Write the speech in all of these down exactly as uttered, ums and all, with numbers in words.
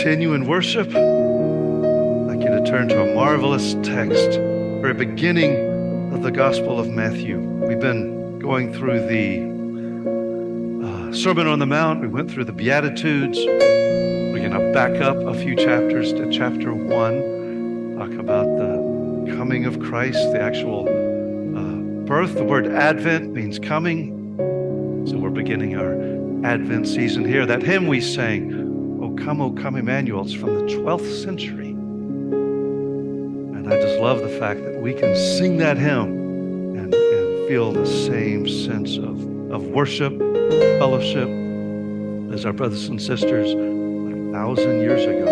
continue in worship, I'd like you to turn to a marvelous text, very beginning of the Gospel of Matthew. We've been going through the uh, Sermon on the Mount. We went through the Beatitudes. We're going to back up a few chapters to chapter one, talk about the coming of Christ, the actual uh, birth. The word Advent means coming. So we're beginning our Advent season here. That hymn we sang, O come, O come, Emmanuel, it's from the twelfth century. And I just love the fact that we can sing that hymn and, and feel the same sense of, of worship, fellowship, as our brothers and sisters a thousand years ago.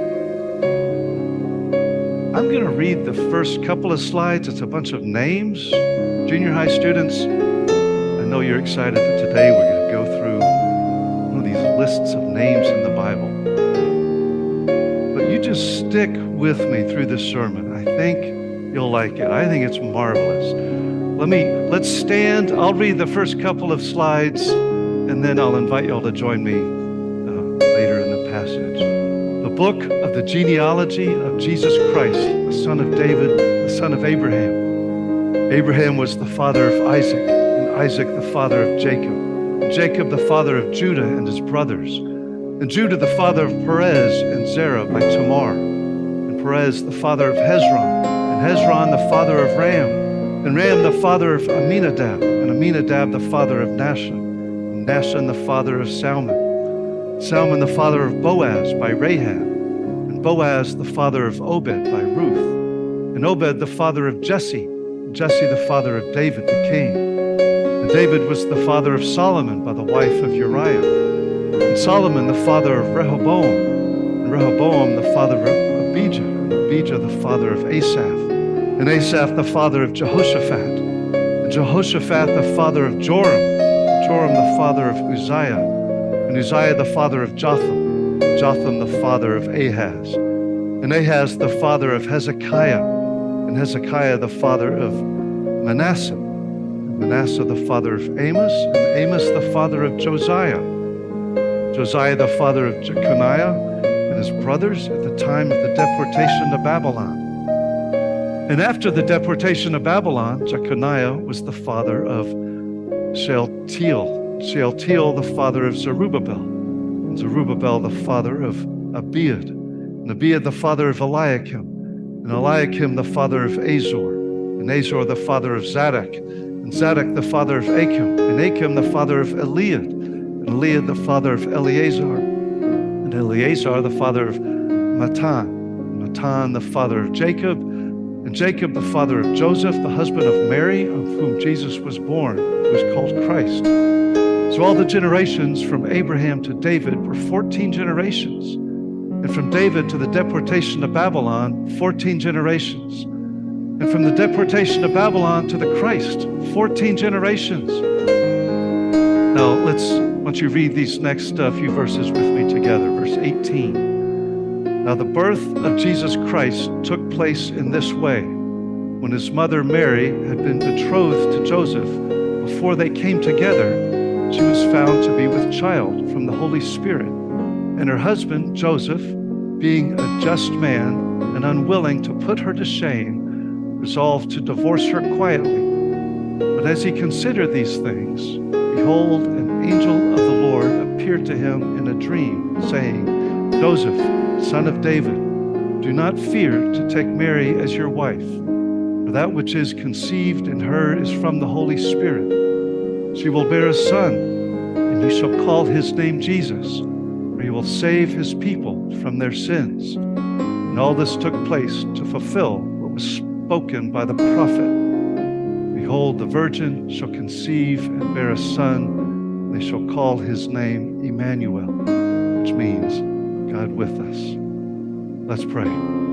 I'm going to read the first couple of slides. It's a bunch of names. Junior high students, I know you're excited that today we're going to go through one of these lists of names in the Bible. But you just stick with me through this sermon. I think you'll like it. I think it's marvelous. Let me, let's stand. I'll read the first couple of slides, and then I'll invite y'all to join me uh, later in the passage. The book of the genealogy of Jesus Christ, the son of David, the son of Abraham. Abraham was the father of Isaac, and Isaac the father of Jacob, and Jacob the father of Judah and his brothers, and Judah the father of Perez and Zerah by Tamar, and Perez the father of Hezron, and Hezron the father of Ram, and Ram the father of Aminadab, and Aminadab the father of Nahshon, and Nahshon the father of Salmon, Salmon the father of Boaz by Rahab, and Boaz the father of Obed by Ruth, and Obed the father of Jesse, Jesse the father of David the king. And David was the father of Solomon by the wife of Uriah. And Solomon the father of Rehoboam. And Rehoboam the father of Abijah. And Abijah the father of Asaph. And Asaph the father of Jehoshaphat. And Jehoshaphat the father of Joram. And Joram the father of Uzziah. And Uzziah the father of Jotham. And Jotham the father of Ahaz. And Ahaz the father of Hezekiah. And Hezekiah the father of Manasseh, and Manasseh the father of Amos, and Amos the father of Josiah, Josiah the father of Jeconiah and his brothers at the time of the deportation to Babylon. And after the deportation of Babylon, Jeconiah was the father of Shealtiel, Shealtiel the father of Zerubbabel, and Zerubbabel the father of Abiad, and Abiad the father of Eliakim, and Eliakim the father of Azor, and Azor the father of Zadok, and Zadok the father of Achim, and Achim the father of Eliad, and Eliad the father of Eleazar, and Eleazar the father of Matan, and Matan the father of Jacob, and Jacob the father of Joseph, the husband of Mary, of whom Jesus was born, who is called Christ. So all the generations from Abraham to David were fourteen generations. And from David to the deportation to Babylon, fourteen generations. And from the deportation to Babylon to the Christ, fourteen generations. Now, let's, once you read these next uh, few verses with me together, verse eighteen. Now, the birth of Jesus Christ took place in this way. When his mother Mary had been betrothed to Joseph, before they came together, she was found to be with child from the Holy Spirit. And her husband, Joseph, being a just man and unwilling to put her to shame, resolved to divorce her quietly. But as he considered these things, behold, an angel of the Lord appeared to him in a dream, saying, Joseph, son of David, do not fear to take Mary as your wife, for that which is conceived in her is from the Holy Spirit. She will bear a son, and you shall call his name Jesus. He will save his people from their sins. And all this took place to fulfill what was spoken by the prophet. Behold, the virgin shall conceive and bear a son, and they shall call his name Emmanuel, which means God with us. Let's pray.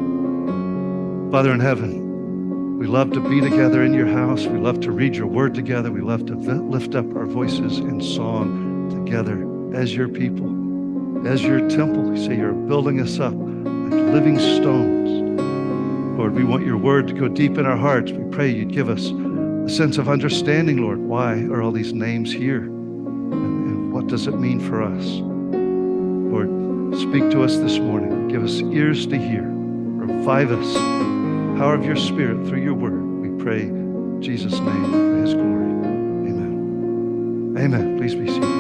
Father in heaven, we love to be together in your house. We love to read your word together. We love to lift up our voices in song together as your people. As your temple, you say you're building us up like living stones. Lord, we want your word to go deep in our hearts. We pray you'd give us a sense of understanding, Lord. Why are all these names here? And, and what does it mean for us? Lord, Speak to us this morning. Give us ears to hear. Revive us. Power of your Spirit through your word. We pray in Jesus' name for his glory. Amen. Amen. Please be seated.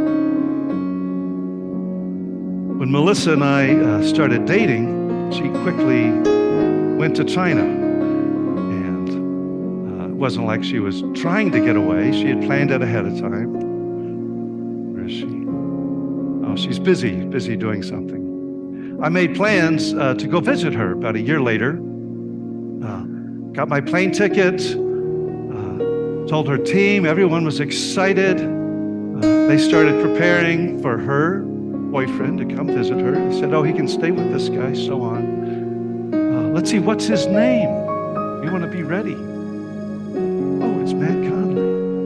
When Melissa and I uh, started dating, she quickly went to China. And uh, it wasn't like she was trying to get away. She had planned it ahead of time. Where is she? Oh, she's busy, busy doing something. I made plans uh, to go visit her about a year later. Uh, got my plane ticket, uh, told her team, everyone was excited. Uh, they started preparing for her boyfriend to come visit her. They said, oh, he can stay with this guy, so on. Uh, let's see, what's his name? We want to be ready. Oh, it's Matt Connolly.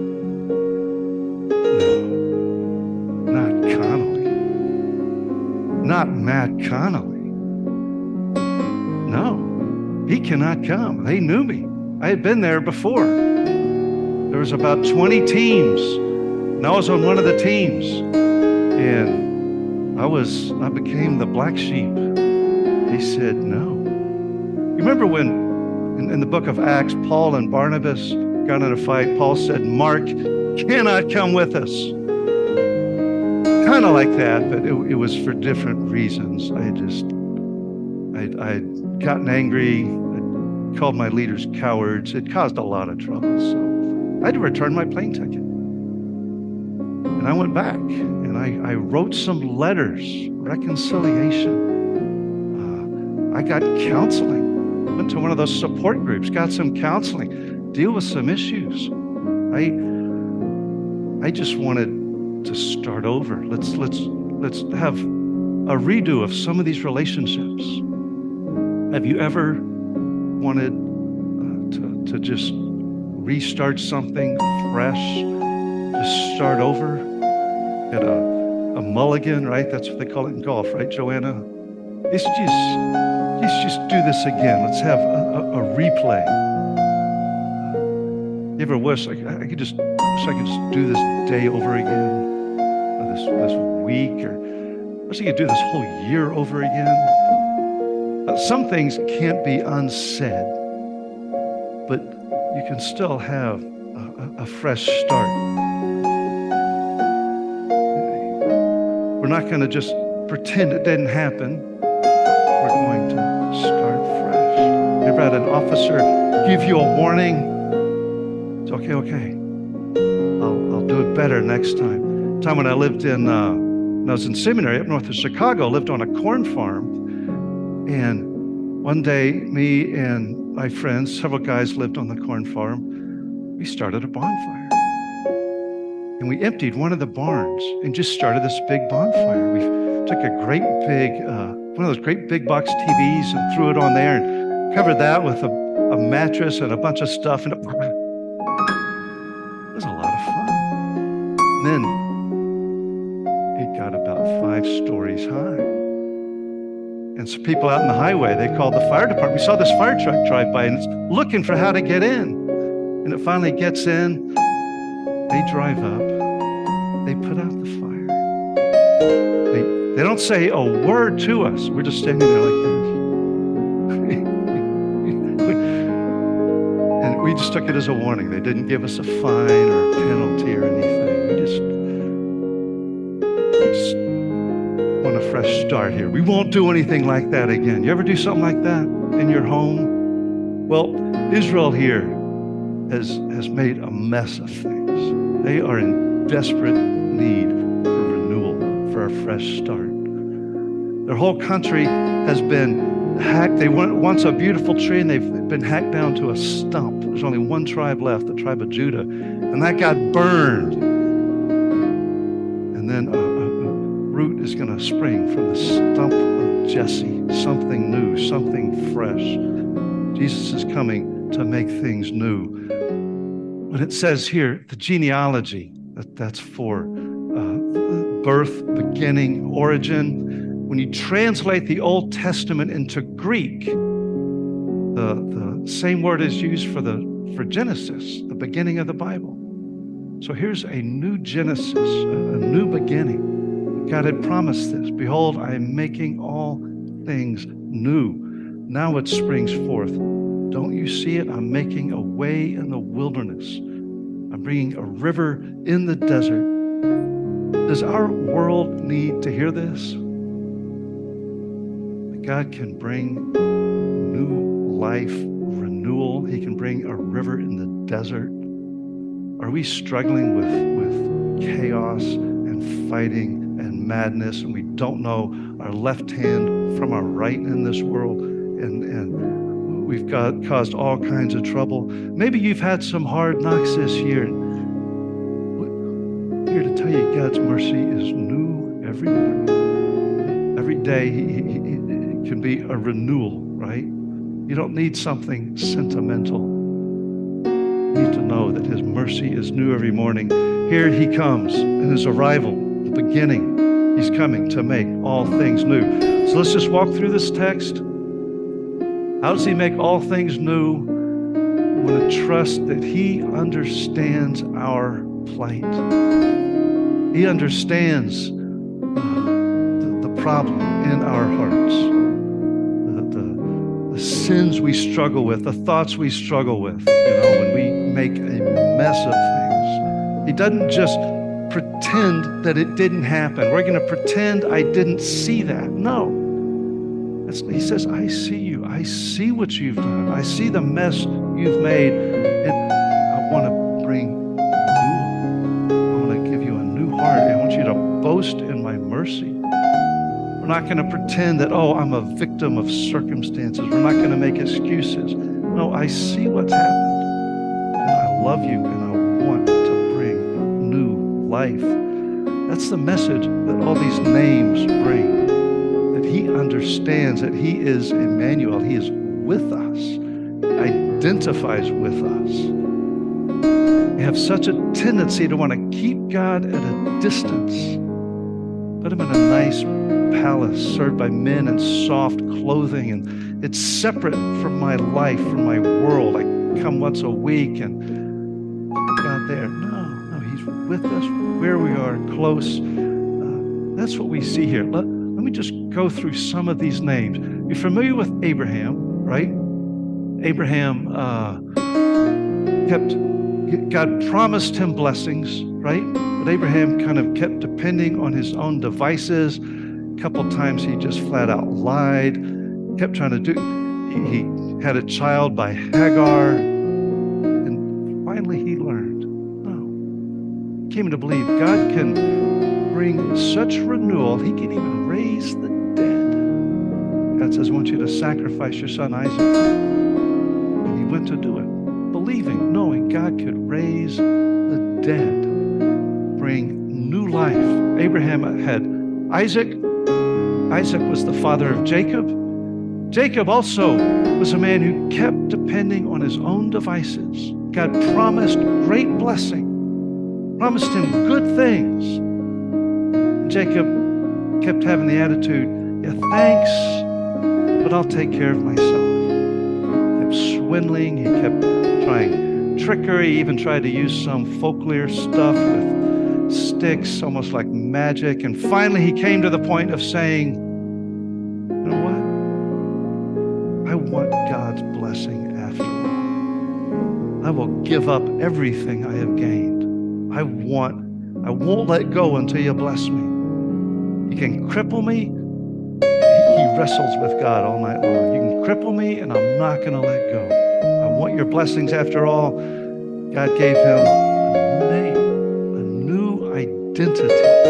No, not Connolly. Not Matt Connolly. No, he cannot come. They knew me. I had been there before. There was about twenty teams, and I was on one of the teams. And I was, I became the black sheep. He said, no. You remember when in, in the book of Acts, Paul and Barnabas got in a fight? Paul said, Mark cannot come with us. Kind of like that, but it, it was for different reasons. I just, I'd, I'd gotten angry, I'd called my leaders cowards. It caused a lot of trouble. So I had to return my plane ticket. And I went back and I, I wrote some letters, reconciliation. Uh, I got counseling, went to one of those support groups, got some counseling, deal with some issues. I, I just wanted to start over. Let's, let's, let's have a redo of some of these relationships. Have you ever wanted uh, to, to just restart something fresh, just start over? Get a, a mulligan, right? That's what they call it in golf, right, Joanna? Let's just, let's just do this again. Let's have a, a, a replay. You ever wish I, I could just wish I could just do this day over again, or this this week, or wish I could do this whole year over again? Uh, some things can't be unsaid, but you can still have a, a, a fresh start. We're not going to just pretend it didn't happen. We're going to start fresh. You ever had an officer give you a warning? It's okay, okay. I'll, I'll do it better next time. Time when I lived in, uh, when I was in seminary up north of Chicago, lived on a corn farm. And one day, me and my friends, several guys lived on the corn farm, we started a bonfire. And we emptied one of the barns and just started this big bonfire. We took a great big, uh, one of those great big box T Vs and threw it on there and covered that with a, a mattress and a bunch of stuff. And it, it was a lot of fun. And then it got about five stories high. And so people out in the highway, they called the fire department. We saw this fire truck drive by and it's looking for how to get in. And it finally gets in. They drive up, they put out the fire. They, they don't say a word to us. We're just standing there like this. And we just took it as a warning. They didn't give us a fine or a penalty or anything. We just, we just want a fresh start here. We won't do anything like that again. You ever do something like that in your home? Well, Israel here has, has made a mess of things. They are in desperate need for renewal, for a fresh start. Their whole country has been hacked. They were once a beautiful tree, and they've been hacked down to a stump. There's only one tribe left, the tribe of Judah, and that got burned. And then a, a, a root is going to spring from the stump of Jesse, something new, something fresh. Jesus is coming to make things new. But it says here, the genealogy, that, that's for uh, birth, beginning, origin. When you translate the Old Testament into Greek, the, the same word is used for, the, for Genesis, the beginning of the Bible. So here's a new Genesis, a, a new beginning. God had promised this. Behold, I am making all things new. Now it springs forth. Don't you see it? I'm making a way in the wilderness. I'm bringing a river in the desert. Does our world need to hear this? That God can bring new life, renewal. He can bring a river in the desert. Are we struggling with, with chaos and fighting and madness, and we don't know our left hand from our right in this world, and, and we've got caused all kinds of trouble? Maybe you've had some hard knocks this year. I'm here to tell you, God's mercy is new every morning. Every day he, he, he, it can be a renewal, right? You don't need something sentimental. You need to know that his mercy is new every morning. Here he comes in his arrival, the beginning. He's coming to make all things new. So let's just walk through this text. How does he make all things new? We want to trust that he understands our plight. He understands uh, the, the problem in our hearts, the, the, the sins we struggle with, the thoughts we struggle with, you know, when we make a mess of things. He doesn't just pretend that it didn't happen. We're going to pretend I didn't see that. No. That's, he says, I see you. I see what you've done. I see the mess you've made. And I want to bring renewal. I want to give you a new heart. I want you to boast in my mercy. We're not going to pretend that, oh, I'm a victim of circumstances. We're not going to make excuses. No, I see what's happened. And I love you, and I want to bring new life. That's the message that all these names bring. That he understands that he is Emmanuel. He is with us, identifies with us. We have such a tendency to want to keep God at a distance, put him in a nice palace served by men in soft clothing, and it's separate from my life, from my world. I come once a week and God there. No, no, he's with us where we are, close. Uh, that's what we see here. Let, let me just go through some of these names. You're familiar with Abraham, right? Abraham uh, kept, God promised him blessings, right? But Abraham kind of kept depending on his own devices. A couple times he just flat out lied, kept trying to do, he, he had a child by Hagar, and finally he learned, no, he came to believe God can bring such renewal, he can even raise the dead. God says, I want you to sacrifice your son Isaac. And he went to do it, believing, knowing God could raise the dead, bring new life. Abraham had Isaac. Isaac was the father of Jacob. Jacob also was a man who kept depending on his own devices. God promised great blessing, promised him good things. And Jacob kept having the attitude, yeah, thanks, but I'll take care of myself. He kept swindling. He kept trying trickery. He even tried to use some folklore stuff with sticks, almost like magic. And finally, he came to the point of saying, you know what? I want God's blessing after all. I will give up everything I have gained. I want, I won't let go until you bless me. You can cripple me. He wrestles with God all night long. You can cripple me, and I'm not going to let go. I want your blessings after all. God gave him a name, a new identity.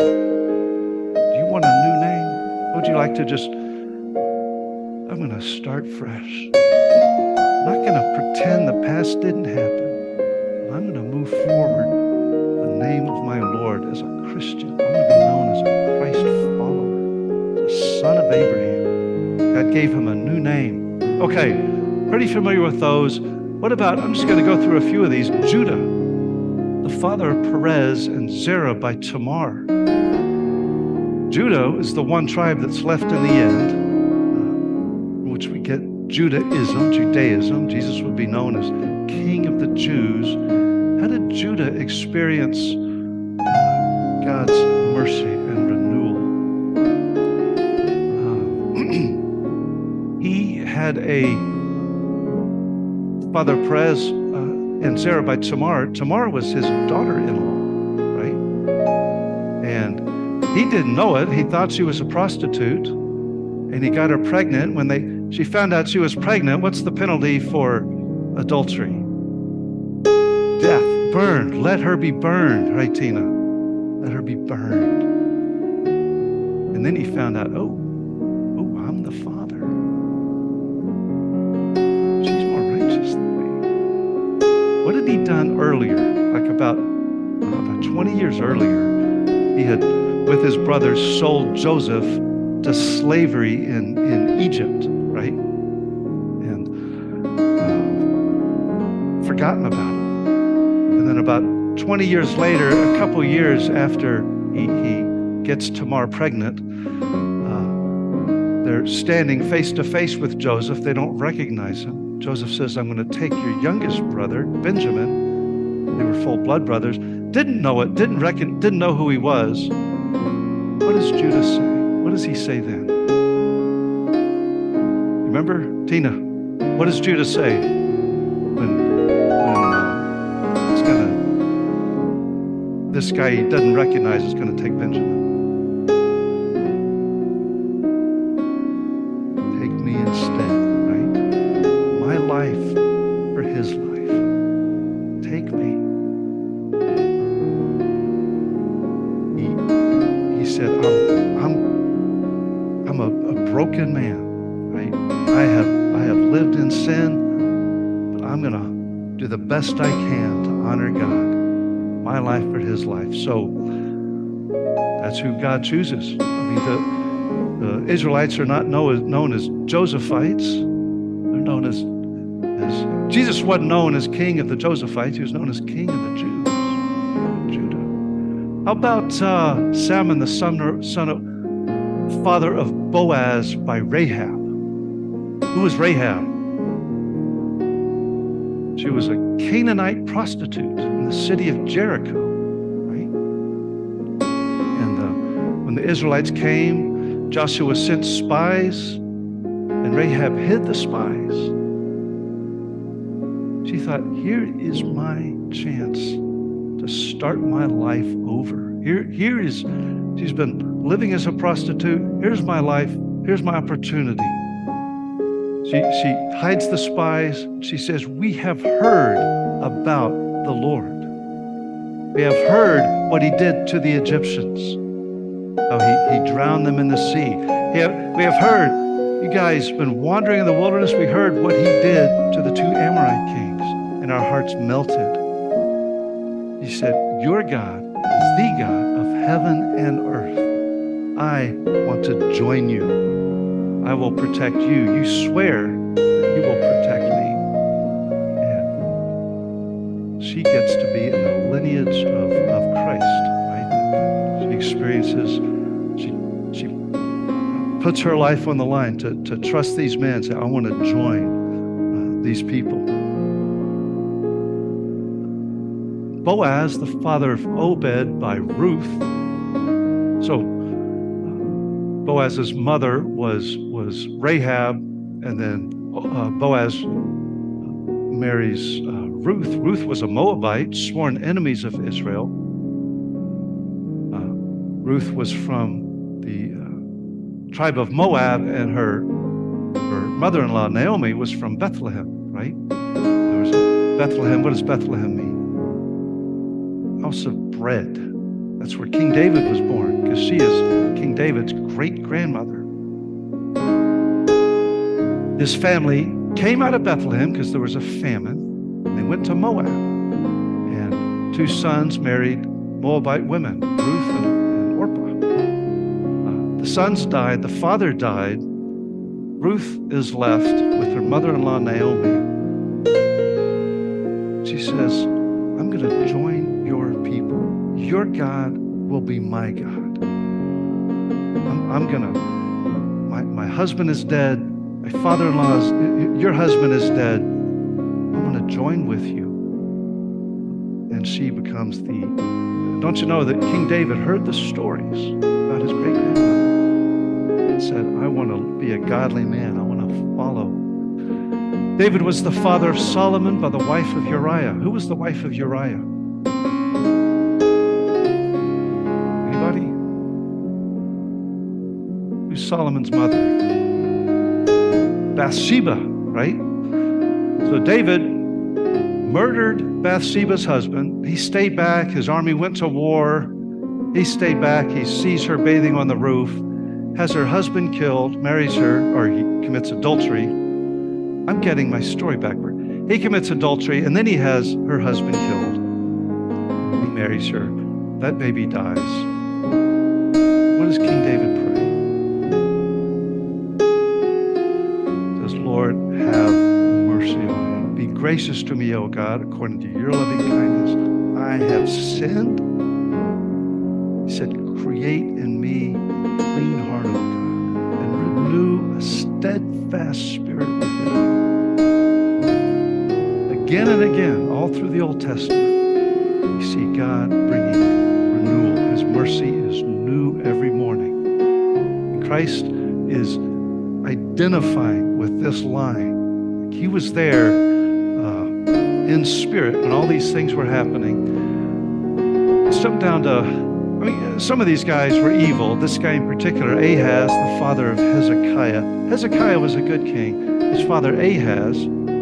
Do you want a new name? Would you like to just, I'm going to start fresh. I'm not going to pretend the past didn't happen. I'm going to move forward in the name of my Lord as a Christian. I'm going to be known as a Christ follower, the son of Abraham. God gave him a new name. Okay, pretty familiar with those. What about, I'm just going to go through a few of these. Judah, the father of Perez and Zerah by Tamar. Judah is the one tribe that's left in the end, uh, which we get Judaism, Judaism. Jesus would be known as King of the Jews. How did Judah experience uh, God's mercy and renewal? he had a Father Perez uh, and Sarah by Tamar. Tamar was his daughter-in-law, right? And he didn't know it. He thought she was a prostitute, and he got her pregnant. When they she found out she was pregnant, what's the penalty for adultery? Death, burned. Let her be burned, right, Tina? Let her be burned. And then he found out, oh, oh, I'm the father. She's more righteous than me. What had he done earlier? Like about, about twenty years earlier, he had, with his brothers, sold Joseph to slavery in, in Egypt, right? And uh, forgotten about it. And then about twenty years later, a couple years after he, he gets Tamar pregnant, uh, they're standing face to face with Joseph. They don't recognize him. Joseph says, I'm going to take your youngest brother, Benjamin. They were full blood brothers. Didn't know it, didn't reckon, didn't know who he was. What does Judah say? What does he say then? Remember, Tina, what does Judah say when, when uh, it's gonna, this guy he doesn't recognize is going to take Benjamin? Take me instead, right? My life for his life. Take me. He, he said, I'm, I'm, I'm a, a broken man. Right? I have I have lived in sin, but I'm going to do the best I can to honor God, my life for his life. So that's who God chooses. I mean, the, the Israelites are not know, known as Josephites. They're known as, as, Jesus wasn't known as king of the Josephites. He was known as king of the Jews, Judah. How about uh, Salmon, the son, son of, father of Boaz by Rahab? Who was Rahab? She was a Canaanite prostitute in the city of Jericho, right? And uh, when the Israelites came, Joshua sent spies, and Rahab hid the spies. She thought, here is my chance to start my life over. Here, here is, she's been living as a prostitute. Here's my life. Here's my opportunity. She, she hides the spies. She says, we have heard about the Lord. We have heard what he did to the Egyptians, how he, he drowned them in the sea. We have, we have heard, you guys been wandering in the wilderness. We heard what he did to the two Amorite kings, and our hearts melted. He said, your God is the God of heaven and earth. I want to join you. I will protect you. You swear that you will protect me. And she gets to be in the lineage of, of Christ, right? She experiences, she, she puts her life on the line to, to trust these men, say, I want to join uh, these people. Boaz, the father of Obed by Ruth. So Boaz's mother was, was Rahab, and then uh, Boaz marries uh, Ruth. Ruth was a Moabite, sworn enemies of Israel. Uh, Ruth was from the uh, tribe of Moab, and her, her mother-in-law, Naomi, was from Bethlehem, right? There was a Bethlehem. What does Bethlehem mean? House of bread. That's where King David was born, because she is King David's great-grandmother. His family came out of Bethlehem because there was a famine. They went to Moab, and two sons married Moabite women, Ruth and, and Orpah. Uh, the sons died. The father died. Ruth is left with her mother-in-law, Naomi. She says, I'm going to join your people. Your God will be my God. I'm, I'm gonna, my, my husband is dead. My father-in-law is, your husband is dead. I'm gonna join with you. And she becomes the, don't you know that King David heard the stories about his great-grandmother and said, I want to be a godly man. I want to David was the father of Solomon by the wife of Uriah. Who was the wife of Uriah? Anybody? Who's Solomon's mother? Bathsheba, right? So David murdered Bathsheba's husband. He stayed back. His army went to war. He stayed back. He sees her bathing on the roof, has her husband killed, marries her, or he commits adultery. I'm getting my story backward. He commits adultery, and then he has her husband killed. He marries her. That baby dies. What does King David pray? He says, Lord, have mercy on me. Be gracious to me, O God, according to your loving kindness. I have sinned. He said, create in me a clean heart, O God, and renew a steadfast spirit within me. Again and again, all through the Old Testament, we see God bringing renewal. His mercy is new every morning. And Christ is identifying with this line. He was there uh, in spirit when all these things were happening. Let's jump down to, I mean, some of these guys were evil. This guy in particular, Ahaz, the father of Hezekiah. Hezekiah was a good king. His father Ahaz,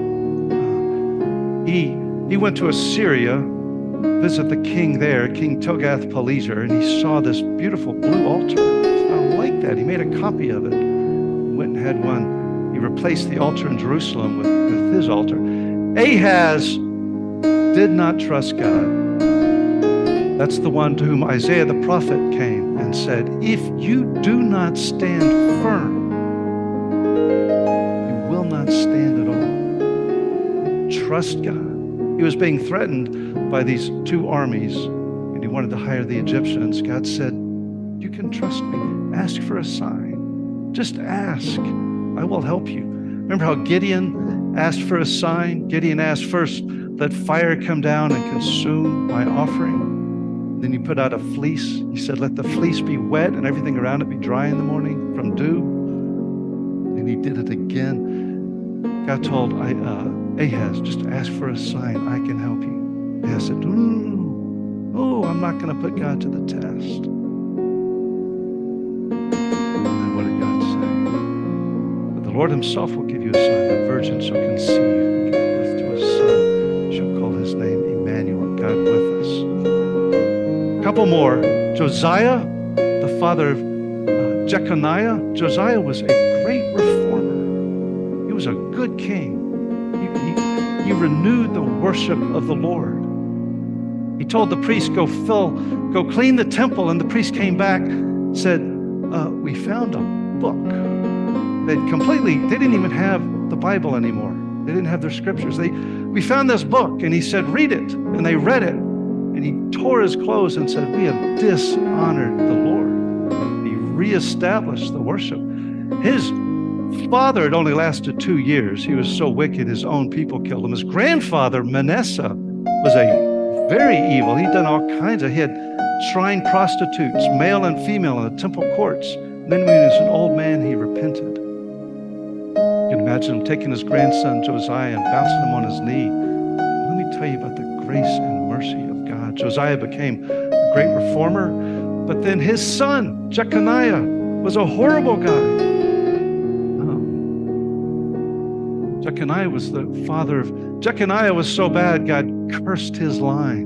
He, he went to Assyria, visit the king there, King Tiglath-Pileser, and he saw this beautiful blue altar. It's not like that. He made a copy of it. He went and had one. He replaced the altar in Jerusalem with, with his altar. Ahaz did not trust God. That's the one to whom Isaiah the prophet came and said, if you do not stand firm, you will not stand at all. Trust God. He was being threatened by these two armies, and he wanted to hire the Egyptians. God said, you can trust me. Ask for a sign. Just ask. I will help you. Remember how Gideon asked for a sign? Gideon asked first, let fire come down and consume my offering. Then he put out a fleece. He said, let the fleece be wet and everything around it be dry in the morning from dew. And he did it again. God told I, uh, Ahaz, just ask for a sign. I can help you. Ahaz said, no, no, no, no. Oh, I'm not going to put God to the test. And then what did God say? But the Lord himself will give you a sign. The virgin shall conceive and give birth to a son. Shall call his name Emmanuel, God with us. A couple more. Josiah, the father of uh, Jeconiah. Josiah was a great reformer. He was a good king. He, he, he renewed the worship of the Lord. He told the priest, go fill, go clean the temple. And the priest came back and said, uh, we found a book. They completely, they didn't even have the Bible anymore. They didn't have their scriptures. They, we found this book. And he said, read it. And they read it. And he tore his clothes and said, we have dishonored the Lord. And he reestablished the worship. His father had only lasted two years. He was so wicked, his own people killed him. His grandfather, Manasseh, was a very evil. He'd done all kinds of, he had shrine prostitutes, male and female, in the temple courts. And then when he was an old man, he repented. You can imagine him taking his grandson, Josiah, and bouncing him on his knee. Let me tell you about the grace and mercy of God. Josiah became a great reformer, but then his son, Jeconiah, was a horrible guy. Jeconiah was the father of, Jeconiah was so bad, God cursed his line.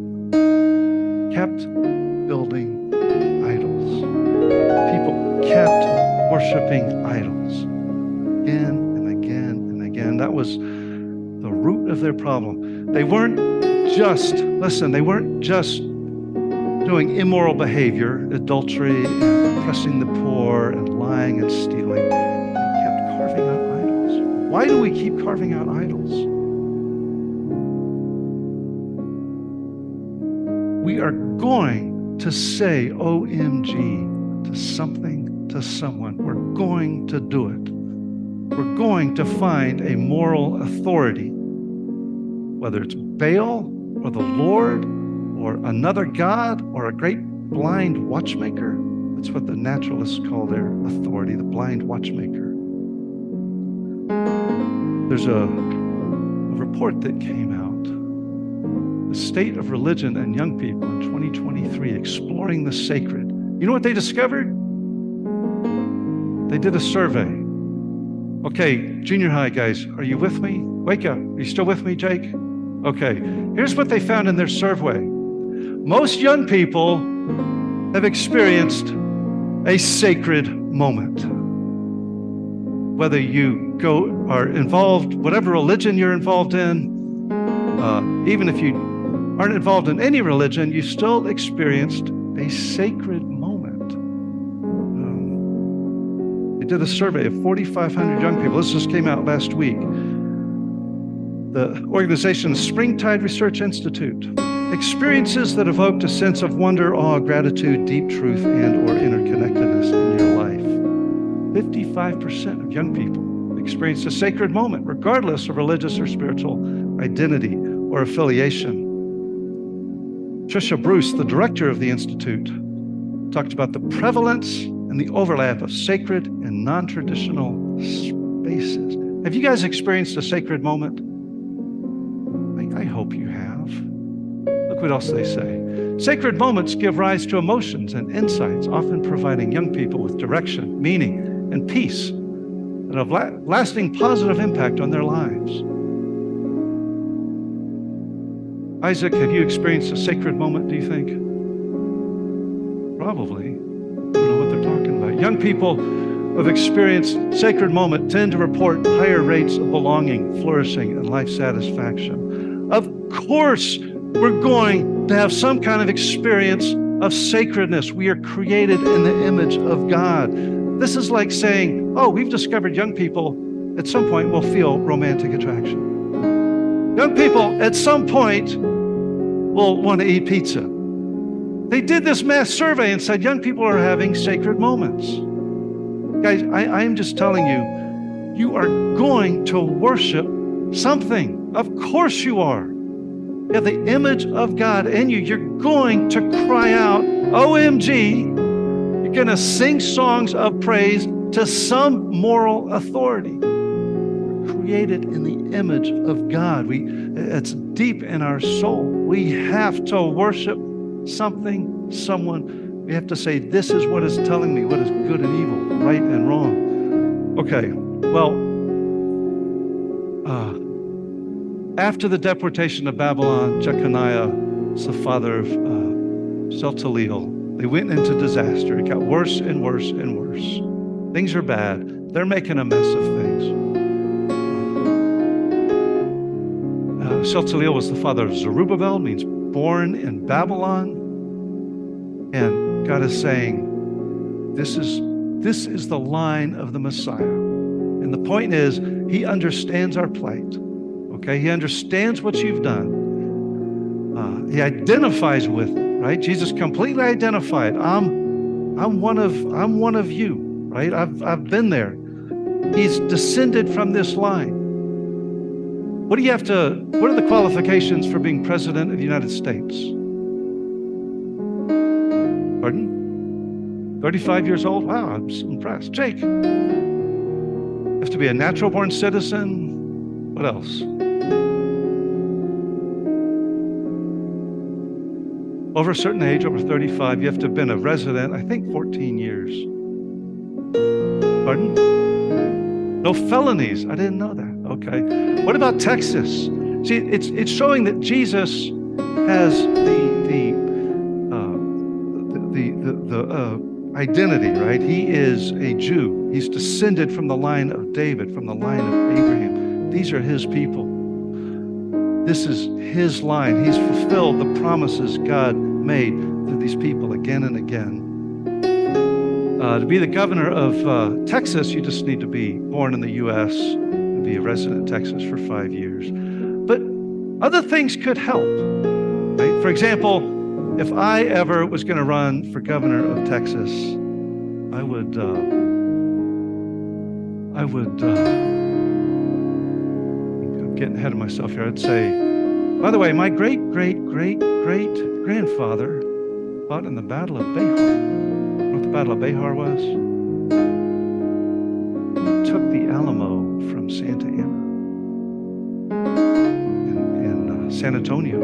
Kept building idols. People kept worshiping idols. Again and again and again. That was the root of their problem. They weren't just, listen, they weren't just doing immoral behavior, adultery, and oppressing the poor, and lying and stealing. They kept carving out idols. Why do we keep carving out idols? We are going to say O M G to something, to someone. We're going to do it. We're going to find a moral authority, whether it's Baal or the Lord or another god or a great blind watchmaker. That's what the naturalists call their authority, the blind watchmaker. There's there's a, a report that came out, the state of religion and young people in twenty twenty-three, exploring the sacred. You know what they discovered? They did a survey. Okay, junior high guys, are you with me? Wake up. Are you still with me, Jake? Okay, here's what they found in their survey. Most young people have experienced a sacred moment. Whether you go are involved, whatever religion you're involved in, uh, even if you aren't involved in any religion, you still experienced a sacred moment. Um, they did a survey of forty-five hundred young people. This just came out last week. The organization Springtide Research Institute. Experiences that evoked a sense of wonder, awe, gratitude, deep truth, and or interconnectedness in your life. fifty-five percent of young people experienced a sacred moment, regardless of religious or spiritual identity or affiliation. Tricia Bruce, the director of the Institute, talked about the prevalence and the overlap of sacred and non-traditional spaces. Have you guys experienced a sacred moment? I, I hope you have. Look what else they say. Sacred moments give rise to emotions and insights, often providing young people with direction, meaning, and peace that have la- lasting positive impact on their lives. Isaac, have you experienced a sacred moment, do you think? Probably. I don't know what they're talking about. Young people who have experienced sacred moment tend to report higher rates of belonging, flourishing, and life satisfaction. Of course, we're going to have some kind of experience of sacredness. We are created in the image of God. This is like saying, oh, we've discovered young people at some point will feel romantic attraction. Young people at some point will want to eat pizza. They did this mass survey and said young people are having sacred moments. Guys, I, I am just telling you, you are going to worship something. Of course you are. You have the image of God in you. You're going to cry out, O M G. You're going to sing songs of praise to some moral authority. We're created in the image of God. We, it's deep in our soul. We have to worship something, someone. We have to say, this is what is telling me what is good and evil, right and wrong. Okay, well, uh, after the deportation of Babylon, Jeconiah was the father of uh, Shealtiel. They went into disaster. It got worse and worse and worse. Things are bad. They're making a mess of things. Uh, Shealtiel was the father of Zerubbabel, means born in Babylon. And God is saying, this is, this is the line of the Messiah. And the point is, he understands our plight. Okay, he understands what you've done. Uh, he identifies with it, right? Jesus completely identified. I'm, I'm one of, I'm one of you, right? I've, I've been there. He's descended from this line. What do you have to? What are the qualifications for being president of the United States? Pardon? thirty-five years old? Wow, I'm so impressed. Jake, you have to be a natural-born citizen. What else? Over a certain age, over thirty-five, you have to have been a resident, I think fourteen years. Pardon? No felonies. I didn't know that. Okay. What about Texas? See, it's it's showing that Jesus has the the uh, the the, the uh, identity, right? He is a Jew. He's descended from the line of David, from the line of Abraham. These are his people. This is his line. He's fulfilled the promises God made to these people again and again. Uh, to be the governor of uh, Texas, you just need to be born in the U S and be a resident of Texas for five years. But other things could help. Right? For example, if I ever was going to run for governor of Texas, I would, uh, I would, uh, getting ahead of myself here, I'd say, by the way, my great, great, great, great grandfather fought in the Battle of Behar. You know what the Battle of Behar was? He took the Alamo from Santa Anna. San Antonio.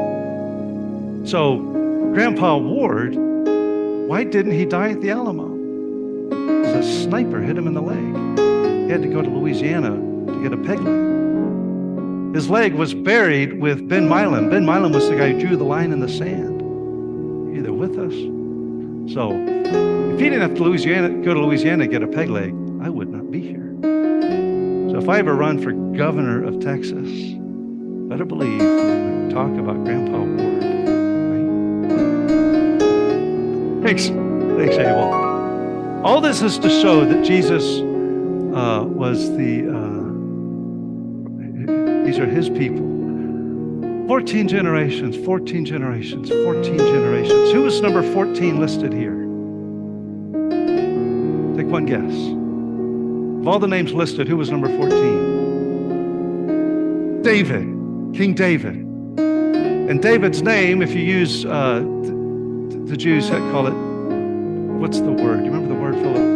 So Grandpa Ward, why didn't he die at the Alamo? Because a sniper hit him in the leg. He had to go to Louisiana to get a peg leg. His leg was buried with Ben Milam. Ben Milam was the guy who drew the line in the sand. Either with us. So if he didn't have to Louisiana, go to Louisiana to get a peg leg, I would not be here. So if I ever run for governor of Texas, better believe we talk about Grandpa Ward. Right? Thanks. Thanks, Abel. All this is to show that Jesus uh, was the, uh, these are his people. fourteen generations, fourteen generations, fourteen generations. Who was number fourteen listed here? Take one guess. Of all the names listed, who was number fourteen? David, King David. And David's name, if you use, uh, the, the Jews call it, what's the word? You remember the word, Philip?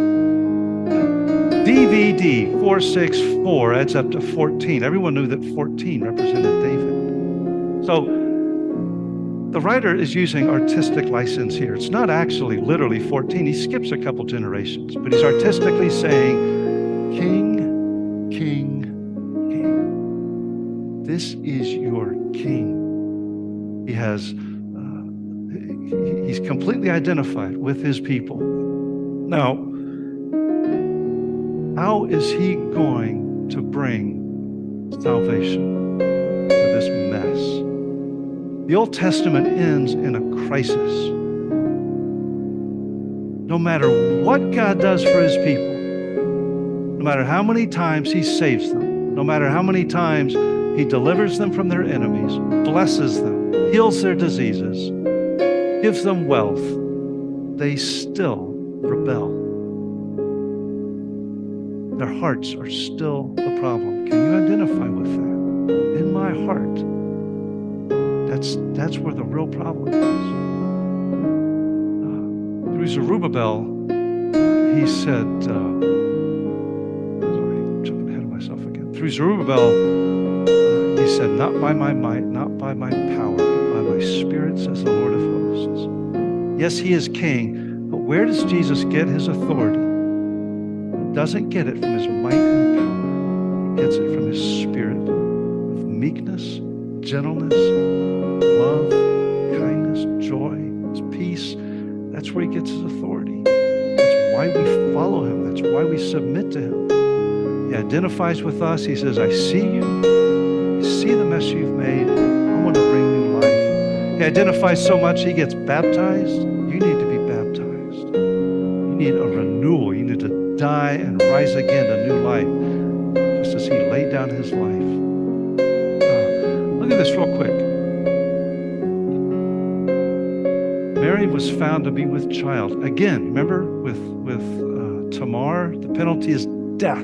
D V D, four six four, adds up to fourteen. Everyone knew that fourteen represented David. So the writer is using artistic license here. It's not actually literally fourteen. He skips a couple generations, but he's artistically saying, King, King, King. This is your King. He has, uh, he's completely identified with his people. Now, how is he going to bring salvation to this mess? The Old Testament ends in a crisis. No matter what God does for his people, no matter how many times he saves them, no matter how many times he delivers them from their enemies, blesses them, heals their diseases, gives them wealth, they still rebel. Their hearts are still the problem. Can you identify with that? In my heart, that's, that's where the real problem is. Uh, through Zerubbabel, he said, uh, sorry, I'm jumping ahead of myself again. Through Zerubbabel, uh, he said, not by my might, not by my power, but by my spirit, says the Lord of hosts. Yes, he is king, but where does Jesus get his authority? He doesn't get it from his might and power. He gets it from his spirit of meekness, gentleness, love, kindness, joy, his peace. That's where he gets his authority. That's why we follow him. That's why we submit to him. He identifies with us. He says, I see you. I see the mess you've made. I want to bring new life. He identifies so much, he gets baptized. You need to be baptized. You need a renewal. You need to die and rise again to new life, just as he laid down his life. Uh, look at this real quick. Mary was found to be with child. Again, remember with, with uh, Tamar, the penalty is death.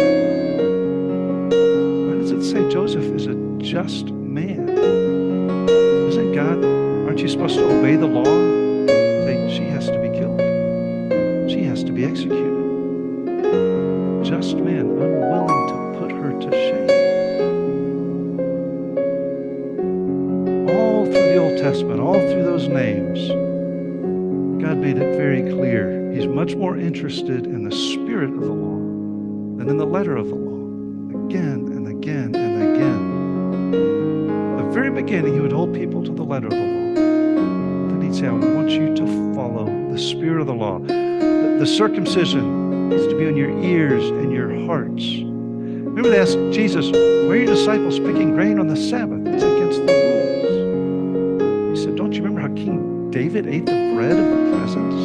Why does it say Joseph is a just man? Isn't God, aren't you supposed to obey the law? Say she has to be killed. She has to be executed. Just man, unwilling to put her to shame. All through the Old Testament, all through those names, God made it very clear. He's much more interested in the spirit of the law than in the letter of the law. Again and again and again. At the very beginning, he would hold people to the letter of the law. Then he'd say, I want you to follow the spirit of the law. The, the circumcision needs to be on your ears and your hearts. Remember they asked Jesus, why are your disciples picking grain on the Sabbath? It's against the rules. He said, don't you remember how King David ate the bread of the presence?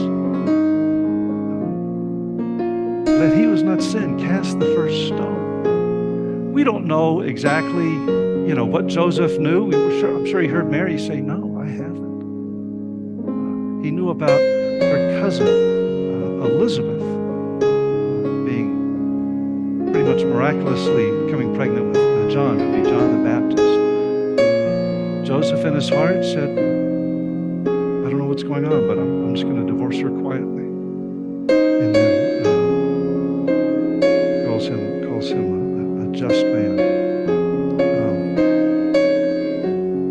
That he was not sin, cast the first stone. We don't know exactly, you know, what Joseph knew. We were sure, I'm sure he heard Mary say, no, I haven't. Uh, he knew about her cousin, uh, Elizabeth, pretty much miraculously becoming pregnant with uh, John, would be John the Baptist. Joseph in his heart said, I don't know what's going on, but I'm, I'm just going to divorce her quietly. And then uh, calls him calls him a, a just man. Um,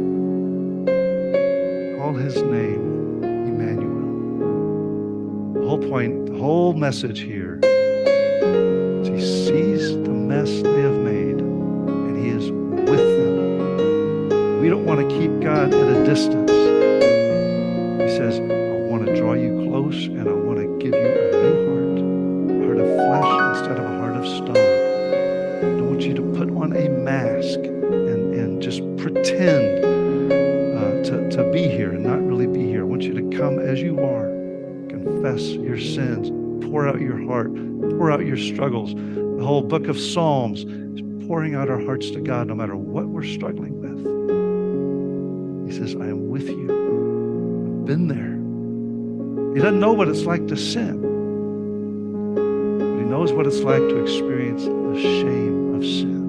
message here is he sees the mess they have made, and he is with them. We don't want to keep God at a distance. He says, I want to draw you close, and I want to give you a new heart, a heart of flesh instead of a heart of stone. I don't want you to put on a mask and, and just pretend uh, to, to be here and not really be here. I want you to come as you are, confess your sins, pour out your heart, pour out your struggles. The whole book of Psalms is pouring out our hearts to God no matter what we're struggling with. He says, I am with you. I've been there. He doesn't know what it's like to sin, but he knows what it's like to experience the shame of sin.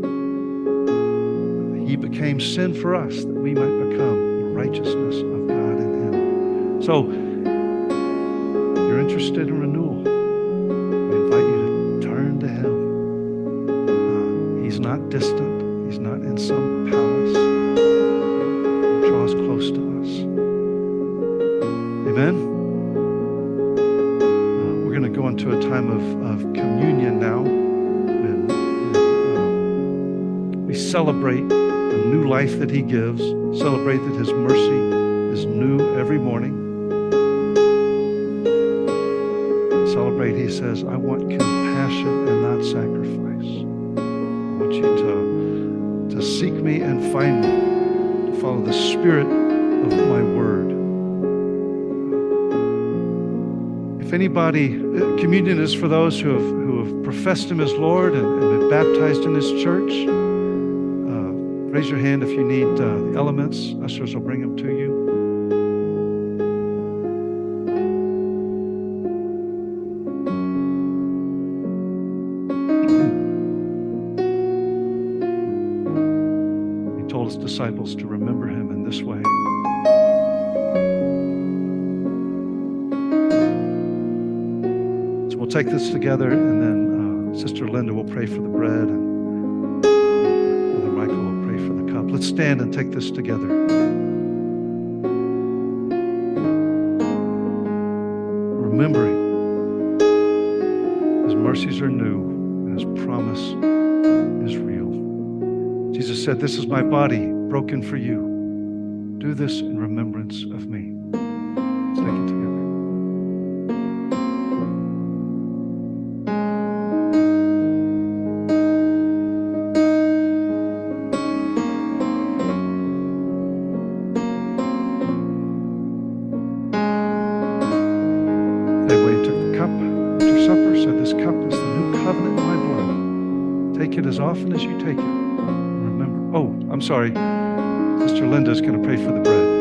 He became sin for us that we might become the righteousness of God in him. So, if you're interested in renewal, we invite you to turn to him. Uh, he's not distant. He's not in some palace. He draws close to us. Amen? Uh, we're going to go into a time of, of communion now. And, uh, we celebrate the new life that he gives, celebrate that his mercy is new every morning. Celebrate, he says, I want compassion and not sacrifice. I want you to, to seek me and find me, to follow the spirit of my word. If anybody, communion is for those who have, who have professed him as Lord and, and been baptized in his church. Uh, raise your hand if you need uh, the elements. Ushers will bring them to you. He told his disciples to remember him in this way. We'll take this together, and then uh, Sister Linda will pray for the bread, and Brother Michael will pray for the cup. Let's stand and take this together. Remembering his mercies are new, and his promise is real. Jesus said, this is my body broken for you. Do this in remembrance of me. Let's take it together. As often as you take it, remember. Oh, I'm sorry. Sister Linda is going to pray for the bread.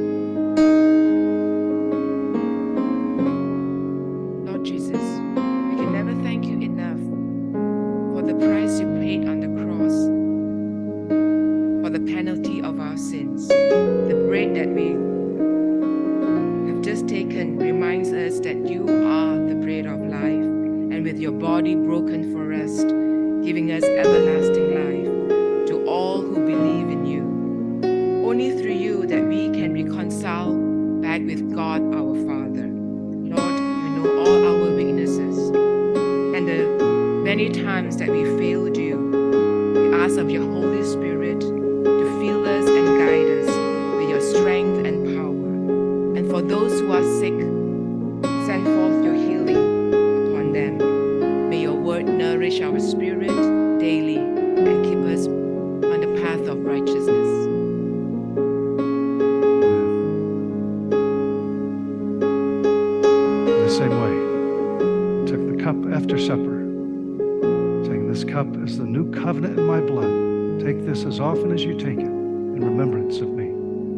Lord Jesus, we can never thank you enough for the price you paid on the cross, for the penalty of our sins. The bread that we have just taken reminds us that you are the bread of life, and with your body broken for us, giving us everlasting life to all who believe in you. Only through you that we can reconcile back with God our Father. Lord, you know all our weaknesses and the many times that we failed you. We ask of your Holy Spirit to fill us and guide us with your strength and power. And for those who are sick, send forth your healing upon them. May your word nourish our spirit daily and keep us on the path of righteousness. In the same way, took the cup after supper, saying, this cup is the new covenant in my blood. Take this as often as you take it in remembrance of me.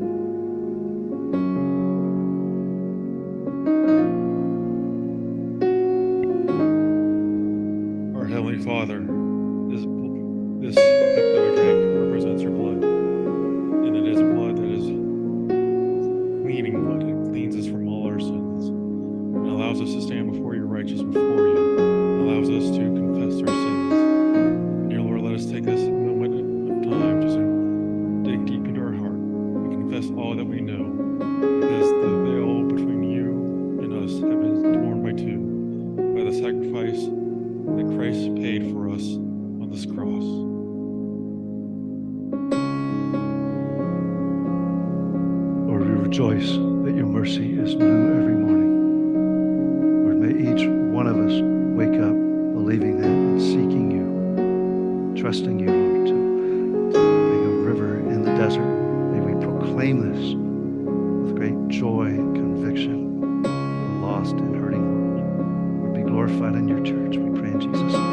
Our Heavenly Father, this, this cup that we drink represents your blood. And it is a blood that is cleaning blood. It cleans us from all our sins. It allows us to stand before your righteous before you. It allows us to confess our sins. And dear Lord, let us take this moment of time just to dig deep into our heart and confess all that we know. Because the veil between you and us have been torn by two, by rejoice that your mercy is new every morning. Lord, may each one of us wake up believing that and seeking you, trusting you, Lord, to, to bring a river in the desert. May we proclaim this with great joy and conviction. The lost and hurting world. Lord, be glorified in your church. We pray in Jesus' name.